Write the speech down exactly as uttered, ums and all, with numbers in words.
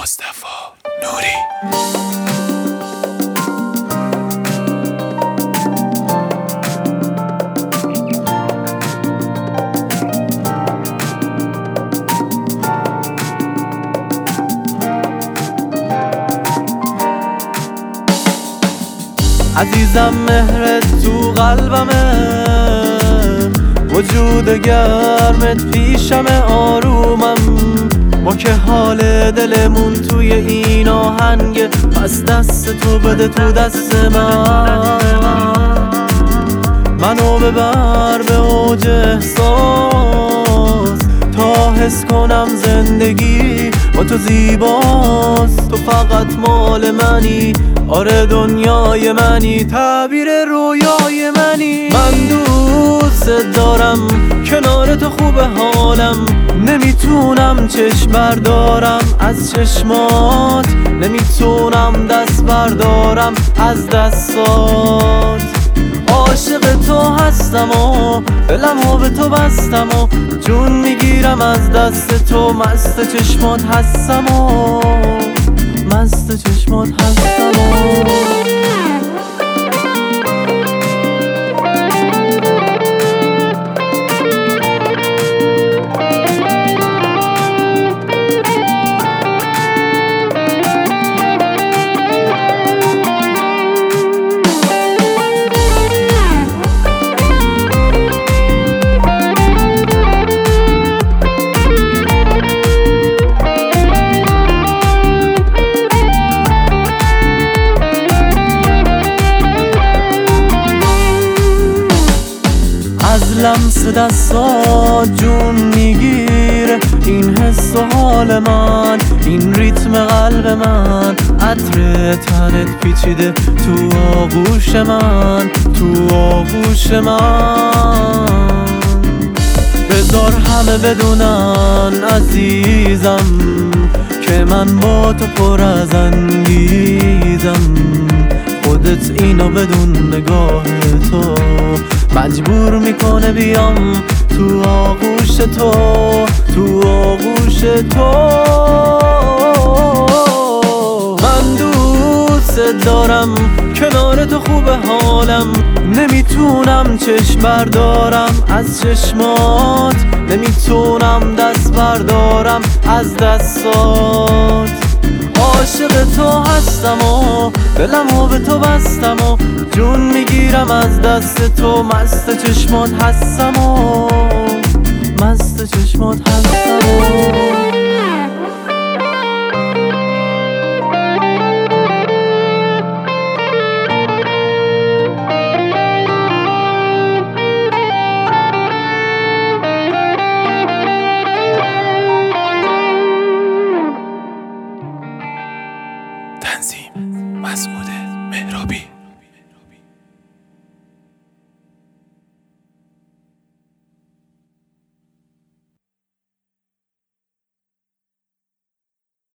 مصطفی نوری. عزیزم مهرت تو قلبمه، وجود گرمت پیشمه، آرومم ما که حال دلمون توی این آهنگه، پس دست تو بده تو دست من، منو ببر به اوج احساس تا حس کنم زندگی با تو زیباست. تو فقط مال منی، آره دنیای منی، تعبیر رویای منی. من دوست دارم، کنار تو خوبه حالم، نمیتونم چشم بردارم از چشمات، نمیتونم دست بردارم از دستات. عاشق تو هستم و دلمو به تو بستم و جون میگیرم از دست تو، مست چشمات هستم و مست چشمات هستم و از لمس دستات جون میگیره این حس و حال من، این ریتم قلب من، عطر تنت پیچیده تو آغوش من، تو آغوش من. بذار همه بدونن عزیزم که من با تو پر از انگیزم، خودت اینو بدون، نگاه تو مجبور میکنه بیام تو آغوش تو، تو آغوش تو. من دوست دارم، کنار تو خوبه حالم، نمیتونم چشم بردارم از چشمات، نمیتونم دست بردارم از دستات. عاشق تو هستم و دلمو به تو بستم و جون میگیرم از دست تو، مست چشمات هستم و مست چشمات هستم و تنظیم مسعود